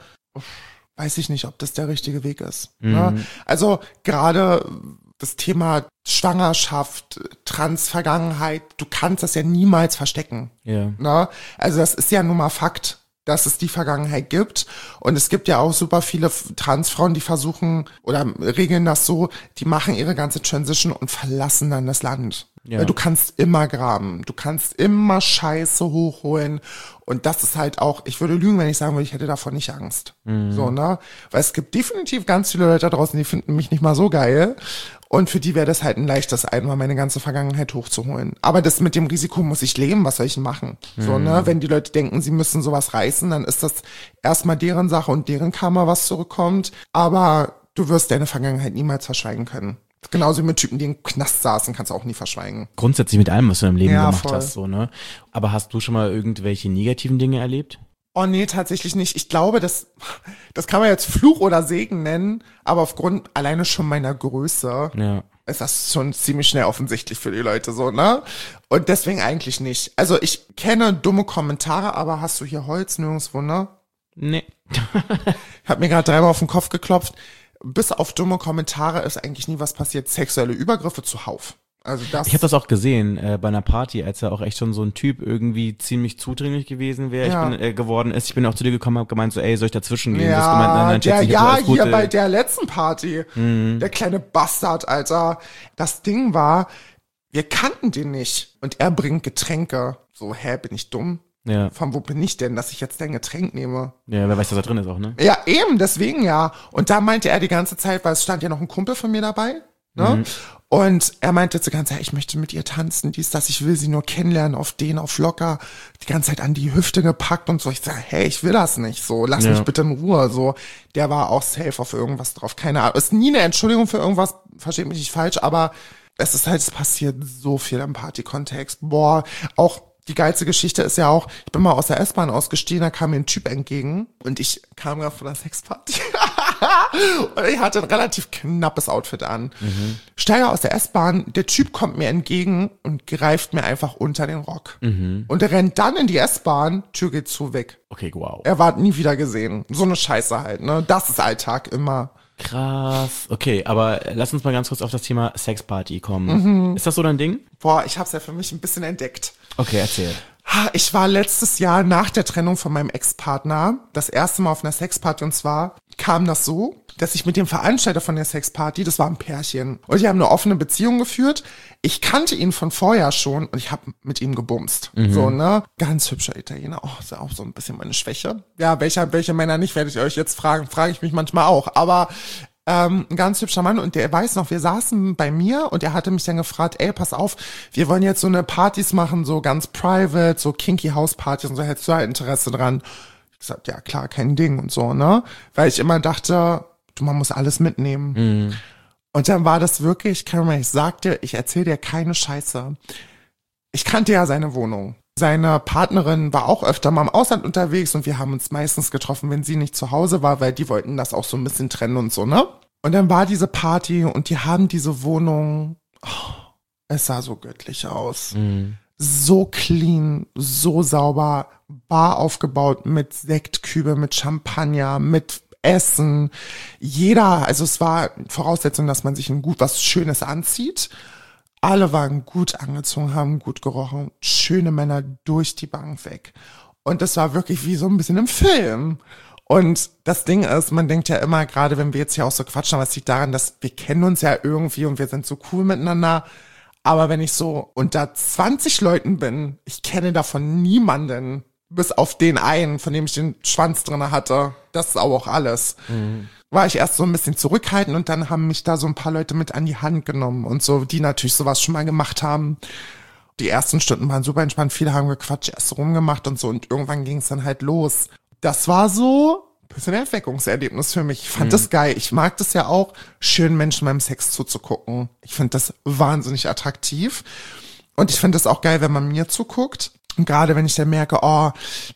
weiß ich nicht, ob das der richtige Weg ist. Ne? Also gerade das Thema Schwangerschaft, Trans-Vergangenheit, du kannst das ja niemals verstecken. Ja. Ne? Also das ist ja nun mal Fakt, dass es die Vergangenheit gibt. Und es gibt ja auch super viele Transfrauen, die versuchen oder regeln das so, die machen ihre ganze Transition und verlassen dann das Land. Ja. Weil du kannst immer graben, du kannst immer Scheiße hochholen. Und das ist halt auch, ich würde lügen, wenn ich sagen würde, ich hätte davon nicht Angst. So, ne? Weil es gibt definitiv ganz viele Leute da draußen, die finden mich nicht mal so geil. Und für die wäre das halt ein leichtes, einmal meine ganze Vergangenheit hochzuholen. Aber das mit dem Risiko muss ich leben, was soll ich denn machen? So, ne? Wenn die Leute denken, sie müssen sowas reißen, dann ist das erstmal deren Sache und deren Karma, was zurückkommt. Aber du wirst deine Vergangenheit niemals verschweigen können. Genauso wie mit Typen, die im Knast saßen, kannst du auch nie verschweigen. Grundsätzlich mit allem, was du im Leben Ja, gemacht voll. hast, so, ne? Aber hast du schon mal irgendwelche negativen Dinge erlebt? Oh nee, tatsächlich nicht. Ich glaube, das kann man jetzt Fluch oder Segen nennen, aber aufgrund alleine schon meiner Größe Ja. ist das schon ziemlich schnell offensichtlich für die Leute so, ne? Und deswegen eigentlich nicht. Also ich kenne dumme Kommentare, aber hast du hier Holz nirgendwo, ne? Nee. Ich habe mir gerade 3-mal auf den Kopf geklopft. Bis auf dumme Kommentare ist eigentlich nie was passiert. Sexuelle Übergriffe zuhauf. Also das. Ich habe das auch gesehen bei einer Party, als er auch echt schon so ein Typ irgendwie ziemlich zudringlich gewesen wäre. Ja. Ich bin geworden ist. Ich bin auch zu dir gekommen, habe gemeint so, ey, soll ich dazwischen gehen? Du hast Ja, gemeint, nein, der, Schätzchen, ja, alles gut, hier ey. bei der letzten Party. Der kleine Bastard, Alter. Das Ding war, wir kannten den nicht. Und er bringt Getränke. So, bin ich dumm? Ja. Von wo bin ich denn, dass ich jetzt dein Getränk nehme? Ja, wer weiß, dass da drin ist auch, ne? Ja, eben, deswegen ja. Und da meinte er die ganze Zeit, weil es stand ja noch ein Kumpel von mir dabei, ne? Und er meinte die ganze Zeit, ich möchte mit ihr tanzen, ich will sie nur kennenlernen, auf locker, die ganze Zeit an die Hüfte gepackt und so. Ich sag, hey, ich will das nicht, so, lass mich bitte in Ruhe, so. Der war auch safe auf irgendwas drauf, keine Ahnung. Ist nie eine Entschuldigung für irgendwas, versteht mich nicht falsch, aber es passiert so viel im Party-Kontext. Boah, auch die geilste Geschichte ist ja auch, ich bin mal aus der S-Bahn ausgestiegen, da kam mir ein Typ entgegen und ich kam gerade von der Sexparty und ich hatte ein relativ knappes Outfit an. Steige aus der S-Bahn, der Typ kommt mir entgegen und greift mir einfach unter den Rock. Und er rennt dann in die S-Bahn, Tür geht zu, weg. Okay, wow. Er war nie wieder gesehen. So eine Scheiße halt, ne? Das ist Alltag immer. Krass. Okay, aber lass uns mal ganz kurz auf das Thema Sexparty kommen. Ist das so dein Ding? Boah, ich hab's ja für mich ein bisschen entdeckt. Okay, erzähl. Ich war letztes Jahr nach der Trennung von meinem Ex-Partner das erste Mal auf einer Sexparty und zwar kam das so, dass ich mit dem Veranstalter von der Sexparty, das war ein Pärchen und die haben eine offene Beziehung geführt. Ich kannte ihn von vorher schon und ich habe mit ihm gebumst. So, ne? Ganz hübscher Italiener. Oh, ist ja auch so ein bisschen meine Schwäche. Ja, welche Männer nicht, werde ich euch jetzt fragen. Frage ich mich manchmal auch. Aber ein ganz hübscher Mann und der weiß noch, wir saßen bei mir und er hatte mich dann gefragt, ey, pass auf, wir wollen jetzt so eine Partys machen, so ganz private, so kinky House Partys und so, hättest du halt Interesse dran? Ich gesagt, ja klar, kein Ding und so, ne? Weil ich immer dachte, man muss alles mitnehmen. Und dann war das wirklich, ich sagte, ich erzähle dir keine Scheiße. Ich kannte ja seine Wohnung. Seine Partnerin war auch öfter mal im Ausland unterwegs und wir haben uns meistens getroffen, wenn sie nicht zu Hause war, weil die wollten das auch so ein bisschen trennen und so, ne? Und dann war diese Party und die haben diese Wohnung, es sah so göttlich aus. So clean, so sauber, Bar aufgebaut mit Sektkübe, mit Champagner, mit Essen. Also es war Voraussetzung, dass man sich was Schönes anzieht. Alle waren gut angezogen, haben gut gerochen. Schöne Männer durch die Bank weg. Und das war wirklich wie so ein bisschen im Film. Und das Ding ist, man denkt ja immer, gerade wenn wir jetzt hier auch so quatschen, aber es liegt daran, dass wir kennen uns ja irgendwie und wir sind so cool miteinander. Aber wenn ich so unter 20 Leuten bin, ich kenne davon niemanden, bis auf den einen, von dem ich den Schwanz drinne hatte. Das ist auch alles. War ich erst so ein bisschen zurückhaltend und dann haben mich da so ein paar Leute mit an die Hand genommen und so, die natürlich sowas schon mal gemacht haben. Die ersten Stunden waren super entspannt, viele haben gequatscht, erst rumgemacht und so und irgendwann ging es dann halt los. Das war so ein bisschen ein Erweckungserlebnis für mich. Ich fand das geil. Ich mag das ja auch, schönen Menschen beim Sex zuzugucken. Ich finde das wahnsinnig attraktiv. Und ich finde das auch geil, wenn man mir zuguckt. Und gerade wenn ich dann merke, oh,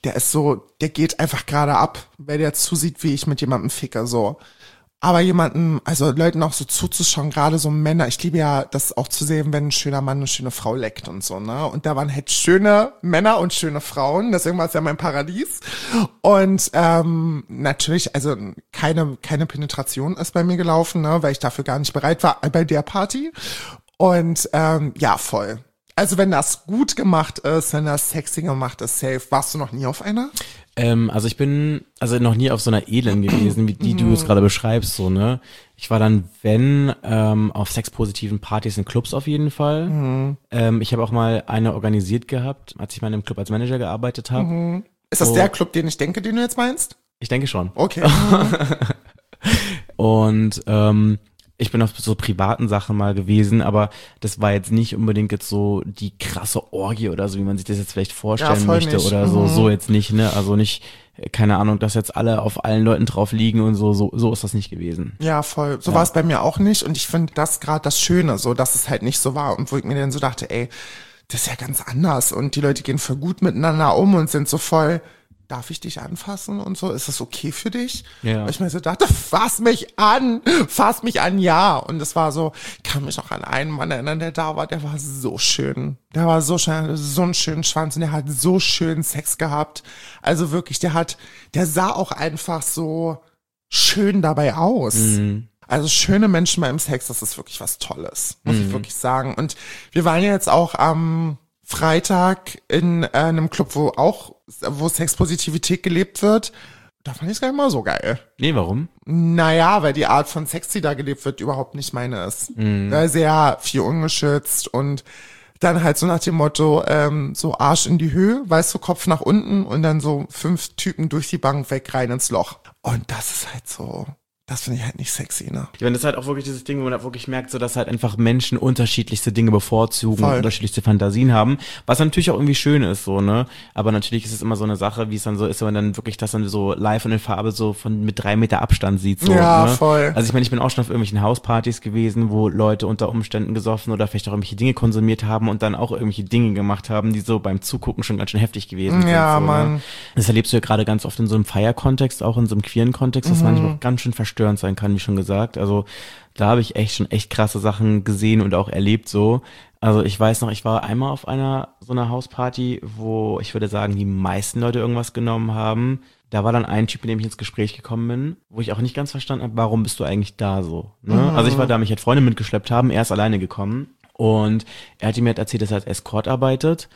der geht einfach gerade ab, weil der zusieht, wie ich mit jemandem ficke, so. Aber Leuten auch so zuzuschauen, gerade so Männer, ich liebe ja das auch zu sehen, wenn ein schöner Mann eine schöne Frau leckt und so, ne? Und da waren halt schöne Männer und schöne Frauen, deswegen war es ja mein Paradies. Und natürlich, also keine Penetration ist bei mir gelaufen, ne? Weil ich dafür gar nicht bereit war bei der Party. Und ja, voll. Also wenn das gut gemacht ist, wenn das sexy gemacht ist, safe. Warst du noch nie auf einer? Also ich bin noch nie auf so einer Elend gewesen, wie die du es gerade beschreibst, so, ne? Ich war dann, auf sexpositiven Partys in Clubs auf jeden Fall. Ich habe auch mal eine organisiert gehabt, als ich mal in einem Club als Manager gearbeitet habe. Ist das der Club, den ich denke, den du jetzt meinst? Ich denke schon. Okay. Und ich bin auf so privaten Sachen mal gewesen, aber das war jetzt nicht unbedingt jetzt so die krasse Orgie oder so, wie man sich das jetzt vielleicht vorstellen voll möchte nicht. oder so jetzt nicht, ne? Also nicht keine Ahnung, dass jetzt alle auf allen Leuten drauf liegen und so ist das nicht gewesen. Ja, voll. So war es bei mir auch nicht. Und ich finde das gerade das Schöne, so dass es halt nicht so war. Und wo ich mir dann so dachte, ey, das ist ja ganz anders. Und die Leute gehen voll gut miteinander um und sind so voll, darf ich dich anfassen und so? Ist das okay für dich? Ja. Und ich mir so dachte, fass mich an, ja. Und es war so, ich kann mich noch an einen Mann erinnern, der da war, der war so schön. Der war so schön, hatte so einen schönen Schwanz und der hat so schön Sex gehabt. Also wirklich, der sah auch einfach so schön dabei aus. Also schöne Menschen beim Sex, das ist wirklich was Tolles, muss ich wirklich sagen. Und wir waren ja jetzt auch am Freitag in einem Club, wo Sexpositivität gelebt wird. Da fand ich es gar nicht mal so geil. Nee, warum? Naja, weil die Art von Sex, die da gelebt wird, überhaupt nicht meine ist. Sehr viel ungeschützt und dann halt so nach dem Motto, so Arsch in die Höhe, weißt du, Kopf nach unten und dann so 5 Typen durch die Bank weg, rein ins Loch. Und das ist halt so, das finde ich halt nicht sexy, ne? Ich meine, das ist halt auch wirklich dieses Ding, wo man halt wirklich merkt, so dass halt einfach Menschen unterschiedlichste Dinge bevorzugen und unterschiedlichste Fantasien haben, was natürlich auch irgendwie schön ist, so, ne? Aber natürlich ist es immer so eine Sache, wie es dann so ist, wenn man dann wirklich das dann so live und in Farbe so mit 3 Meter Abstand sieht, so, ja, ne? Voll. Also ich meine, ich bin auch schon auf irgendwelchen Hauspartys gewesen, wo Leute unter Umständen gesoffen oder vielleicht auch irgendwelche Dinge konsumiert haben und dann auch irgendwelche Dinge gemacht haben, die so beim Zugucken schon ganz schön heftig gewesen sind. Ja, so, Mann. Ne? Das erlebst du ja gerade ganz oft in so einem Feierkontext, auch in so einem queeren Kontext, das manchmal auch ganz schön verstörend sein kann, wie schon gesagt. Also da habe ich echt krasse Sachen gesehen und auch erlebt so. Also ich weiß noch, ich war einmal auf so einer Hausparty, wo ich würde sagen, die meisten Leute irgendwas genommen haben. Da war dann ein Typ, mit dem ich ins Gespräch gekommen bin, wo ich auch nicht ganz verstanden habe, warum bist du eigentlich da so? Ne? Also ich war da, mich hat Freunde mitgeschleppt haben, er ist alleine gekommen und er hat mir halt erzählt, dass er als Escort arbeitet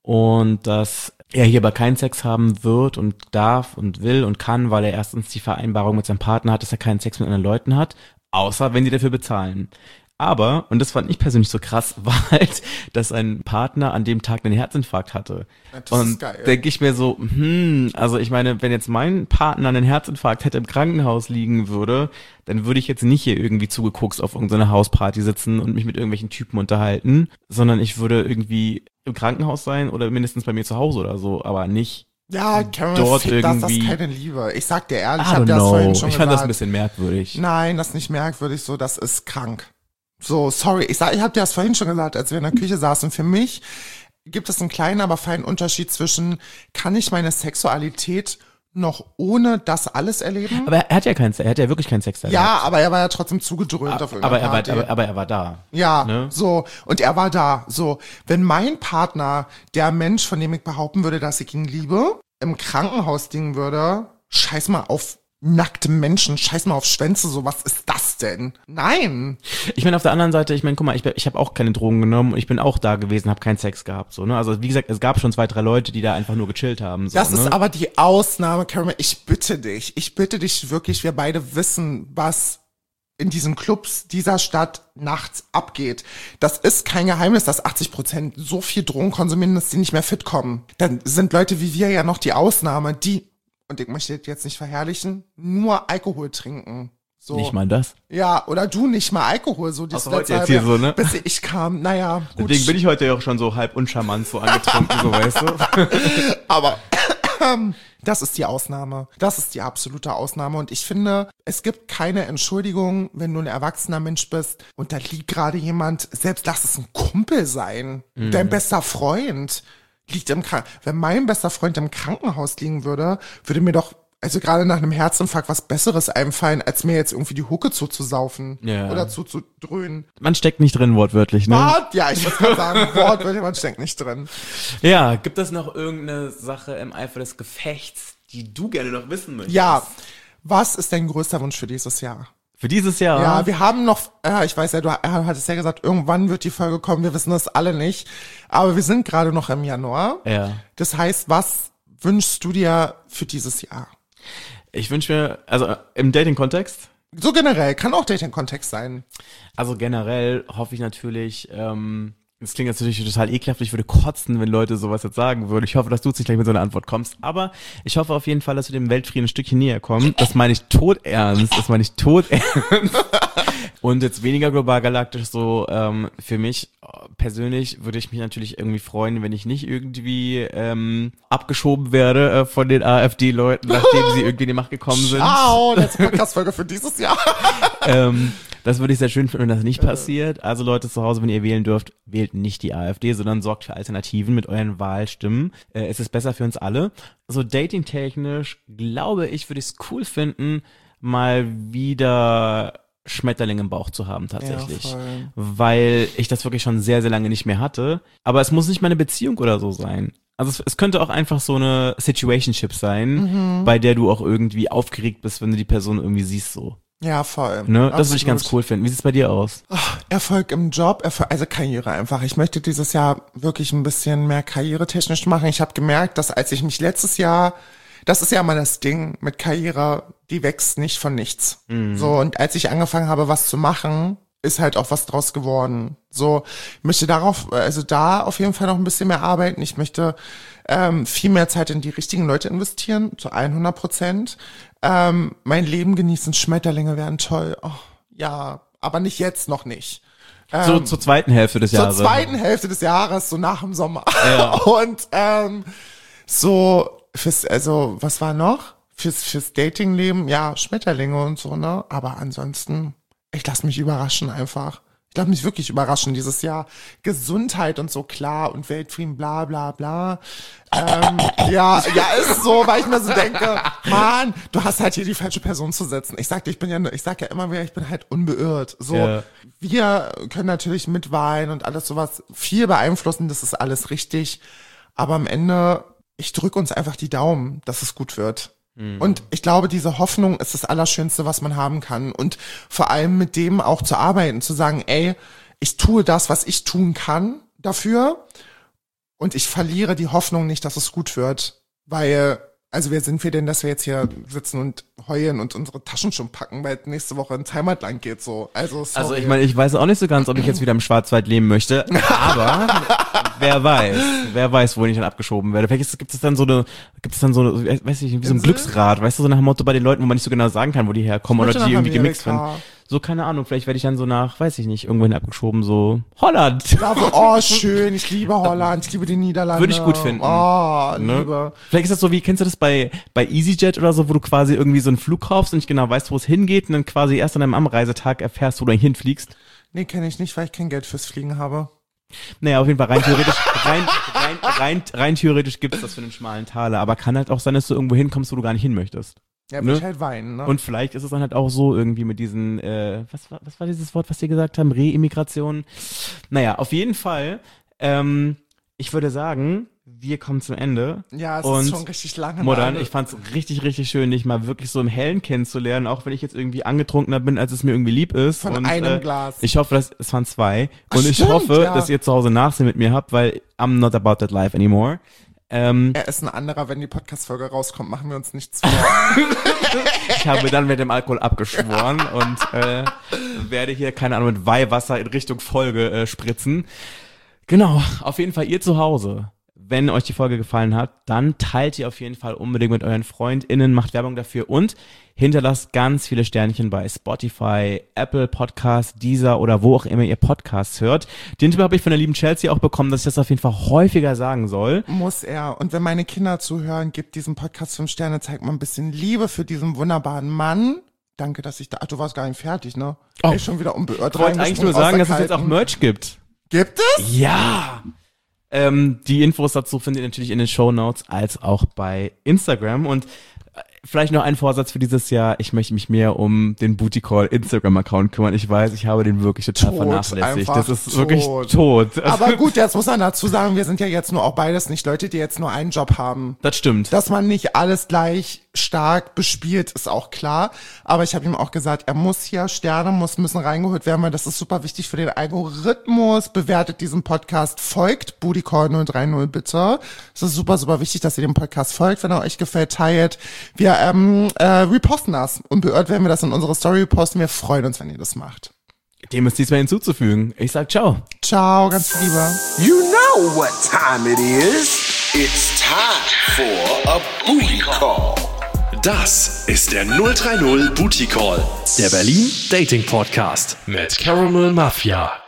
und dass er hier aber keinen Sex haben wird und darf und will und kann, weil er erstens die Vereinbarung mit seinem Partner hat, dass er keinen Sex mit anderen Leuten hat, außer wenn die dafür bezahlen. Aber, und das fand ich persönlich so krass, war halt, dass ein Partner an dem Tag einen Herzinfarkt hatte. Das und ist geil. denke ich mir so, also ich meine, wenn jetzt mein Partner einen Herzinfarkt hätte im Krankenhaus liegen würde, dann würde ich jetzt nicht hier irgendwie zugeguckt auf irgendeiner Hausparty sitzen und mich mit irgendwelchen Typen unterhalten, sondern ich würde irgendwie im Krankenhaus sein oder mindestens bei mir zu Hause oder so, aber nicht Ja, Cameron, dort das irgendwie. ist keine Liebe. Ich sag dir ehrlich, I ich hab don't dir das vorhin know. schon Ich fand das gesagt. ein bisschen merkwürdig. Nein, das ist nicht merkwürdig, so, das ist krank. So, sorry, ich hab dir das vorhin schon gesagt, als wir in der Küche saßen. Für mich gibt es einen kleinen, aber feinen Unterschied zwischen, kann ich meine Sexualität noch ohne das alles erleben? Aber er hat ja wirklich keinen Sex. Ja, aber er war ja trotzdem zugedröhnt auf irgendeiner Party. Aber er war da. Ja, Ne? so. Und er war da. So. Wenn mein Partner, der Mensch, von dem ich behaupten würde, dass ich ihn liebe, im Krankenhaus liegen würde, scheiß mal auf nackte Menschen, scheiß mal auf Schwänze, so, was ist das denn? Nein. Ich meine, auf der anderen Seite, ich meine, guck mal, ich habe auch keine Drogen genommen und ich bin auch da gewesen, habe keinen Sex gehabt, so, ne? Also, wie gesagt, es gab schon 2, 3 Leute, die da einfach nur gechillt haben, so, Das ne? ist aber die Ausnahme, Cameron. Ich bitte dich wirklich, wir beide wissen, was in diesen Clubs dieser Stadt nachts abgeht. Das ist kein Geheimnis, dass 80% so viel Drogen konsumieren, dass die nicht mehr fit kommen. Dann sind Leute wie wir ja noch die Ausnahme, die, und ich möchte jetzt nicht verherrlichen, nur Alkohol trinken. So. Nicht mal das. Ja, oder du nicht mal Alkohol, so die Außer heute jetzt hier so, ne? bis ich kam, naja, gut. Deswegen bin ich heute ja auch schon so halb uncharmant so angetrunken, so, weißt du? Aber das ist die Ausnahme. Das ist die absolute Ausnahme. Und ich finde, es gibt keine Entschuldigung, wenn du ein erwachsener Mensch bist und da liegt gerade jemand, selbst lass es ein Kumpel sein, dein bester Freund liegt im Krankenhaus. Wenn mein bester Freund im Krankenhaus liegen würde, würde mir doch, also gerade nach einem Herzinfarkt, was Besseres einfallen, als mir jetzt irgendwie die Hucke zuzusaufen oder zuzudröhnen. Man steckt nicht drin, wortwörtlich, ne? Ja, ich muss mal sagen, wortwörtlich, man steckt nicht drin. Ja, gibt es noch irgendeine Sache im Eifer des Gefechts, die du gerne noch wissen möchtest? Ja, was ist dein größter Wunsch für dieses Jahr? Für dieses Jahr? Ja, wir haben noch, ich weiß ja, du hattest ja gesagt, irgendwann wird die Folge kommen, wir wissen das alle nicht, aber wir sind gerade noch im Januar. Ja. Das heißt, was wünschst du dir für dieses Jahr? Ich wünsche mir, also im Dating-Kontext? So generell, kann auch Dating-Kontext sein. Also generell hoffe ich natürlich, das klingt jetzt natürlich total ekelhaft, ich würde kotzen, wenn Leute sowas jetzt sagen würden. Ich hoffe, dass du jetzt nicht gleich mit so einer Antwort kommst. Aber ich hoffe auf jeden Fall, dass wir dem Weltfrieden ein Stückchen näher kommen. Das meine ich todernst. Und jetzt weniger global galaktisch, so für mich persönlich würde ich mich natürlich irgendwie freuen, wenn ich nicht irgendwie abgeschoben werde von den AfD-Leuten, nachdem sie irgendwie in die Macht gekommen sind. Ciao, letzte Podcast-Folge für dieses Jahr. Das würde ich sehr schön finden, wenn das nicht passiert. Also Leute zu Hause, wenn ihr wählen dürft, wählt nicht die AfD, sondern sorgt für Alternativen mit euren Wahlstimmen. Es ist besser für uns alle. So datingtechnisch, glaube ich, würde ich es cool finden, mal wieder Schmetterling im Bauch zu haben tatsächlich. Ja, weil ich das wirklich schon sehr, sehr lange nicht mehr hatte. Aber es muss nicht mal eine Beziehung oder so sein. Also es könnte auch einfach so eine Situationship sein, bei der du auch irgendwie aufgeregt bist, wenn du die Person irgendwie siehst so. Ja, voll. Ne? Das würde ich ganz cool finden. Wie sieht's bei dir aus? Erfolg im Job, also Karriere einfach. Ich möchte dieses Jahr wirklich ein bisschen mehr karrieretechnisch machen. Ich habe gemerkt, dass als ich mich letztes Jahr, das ist ja mal das Ding mit Karriere, die wächst nicht von nichts. So, und als ich angefangen habe, was zu machen, ist halt auch was draus geworden. So, ich möchte da auf jeden Fall noch ein bisschen mehr arbeiten. Ich möchte viel mehr Zeit in die richtigen Leute investieren, zu 100%. Mein Leben genießen, Schmetterlinge wären toll. Oh, ja, aber nicht jetzt, noch nicht. So zur zweiten Hälfte des Jahres. Zur zweiten Hälfte des Jahres, so nach dem Sommer. Ja. Und so was war noch? Fürs Datingleben, ja, Schmetterlinge und so, ne? Aber ansonsten, ich lasse mich überraschen einfach. Ich lasse mich wirklich überraschen dieses Jahr. Gesundheit und so, klar, und Weltfrieden, bla bla bla. Ja, ist so, weil ich mir so denke, Mann, du hast halt hier die falsche Person zu setzen. Ich sag ja immer wieder, ich bin halt unbeirrt. So, ja. Wir können natürlich mit Wahlen und alles sowas viel beeinflussen, das ist alles richtig. Aber am Ende, ich drücke uns einfach die Daumen, dass es gut wird. Und ich glaube, diese Hoffnung ist das Allerschönste, was man haben kann. Und vor allem mit dem auch zu arbeiten, zu sagen, ey, ich tue das, was ich tun kann dafür. Und ich verliere die Hoffnung nicht, dass es gut wird. Weil, also wer sind wir denn, dass wir jetzt hier sitzen und heulen und unsere Taschen schon packen, weil nächste Woche ins Heimatland geht so. Also ich meine, ich weiß auch nicht so ganz, ob ich jetzt wieder im Schwarzwald leben möchte, aber wer weiß, wo ich dann abgeschoben werde. Vielleicht gibt es dann so eine, weiß ich nicht, wie so ein Glücksrad, weißt du, so nach dem Motto bei den Leuten, wo man nicht so genau sagen kann, wo die herkommen oder die irgendwie gemixt werden. So, keine Ahnung, vielleicht werde ich dann so nach, weiß ich nicht, irgendwohin abgeschoben, so Holland. Oh, schön, ich liebe Holland, ich liebe die Niederlande. Würde ich gut finden. Oh, ne? Liebe. Vielleicht ist das so, wie, kennst du das bei EasyJet oder so, wo du quasi irgendwie so einen Flug kaufst und nicht genau weißt, wo es hingeht und dann quasi erst an deinem Anreisetag erfährst, wo du hinfliegst? Nee, kenne ich nicht, weil ich kein Geld fürs Fliegen habe. Naja, auf jeden Fall rein theoretisch gibt es das für einen schmalen Taler, aber kann halt auch sein, dass du irgendwo hinkommst, wo du gar nicht hin möchtest. Ja, würde ich halt weinen, ne? Und vielleicht ist es dann halt auch so irgendwie mit diesen, was war dieses Wort, was die gesagt haben? Reimmigration. Naja, auf jeden Fall, ich würde sagen, wir kommen zum Ende. Ja, es ist schon richtig lange. Modern, ich fand's richtig, richtig schön, dich mal wirklich so im Hellen kennenzulernen, auch wenn ich jetzt irgendwie angetrunkener bin, als es mir irgendwie lieb ist. Von einem Glas. Ich hoffe, es waren 2. Und Ach, ich stimmt, hoffe, ja. dass ihr zu Hause Nachsehen mit mir habt, weil I'm not about that life anymore. Er ist ein anderer, wenn die Podcast-Folge rauskommt, machen wir uns nichts vor. Ich habe dann mit dem Alkohol abgeschworen und werde hier, keine Ahnung, mit Weihwasser in Richtung Folge spritzen. Genau, auf jeden Fall ihr zu Hause. Wenn euch die Folge gefallen hat, dann teilt ihr auf jeden Fall unbedingt mit euren FreundInnen, macht Werbung dafür und hinterlasst ganz viele Sternchen bei Spotify, Apple Podcasts, Deezer oder wo auch immer ihr Podcasts hört. Den Tipp habe ich von der lieben Chelsea auch bekommen, dass ich das auf jeden Fall häufiger sagen soll. Muss er. Und wenn meine Kinder zuhören, gibt diesem Podcast 5 Sterne, zeigt mal ein bisschen Liebe für diesen wunderbaren Mann. Danke, dass ich da... Ach, du warst gar nicht fertig, ne? Oh. Ey, schon wieder unbeirrt. Ich wollte eigentlich nur sagen, dass es jetzt auch Merch gibt. Gibt es? Ja! Die Infos dazu findet ihr natürlich in den Shownotes als auch bei Instagram. Und vielleicht noch ein Vorsatz für dieses Jahr. Ich möchte mich mehr um den Booty Call Instagram-Account kümmern. Ich weiß, ich habe den wirklich total vernachlässigt. Das ist wirklich tot. Aber gut, jetzt muss man dazu sagen, wir sind ja jetzt nur auch beides nicht Leute, die jetzt nur einen Job haben. Das stimmt. Dass man nicht alles gleich stark bespielt, ist auch klar. Aber ich habe ihm auch gesagt, er muss hier, Sterne müssen reingeholt werden, weil das ist super wichtig für den Algorithmus. Bewertet diesen Podcast, folgt Booty Call 030 bitte. Es ist super, super wichtig, dass ihr dem Podcast folgt, wenn er euch gefällt, teilt. Wir reposten das und beirrt werden wir das in unsere Story reposten. Wir freuen uns, wenn ihr das macht. Dem ist nichts mehr hinzuzufügen. Ich sag ciao. Ciao, ganz viel Liebe. You know what time it is. It's time for a booty call. Das ist der 030 Booty Call, der Berlin Dating Podcast mit Caramel Mafia.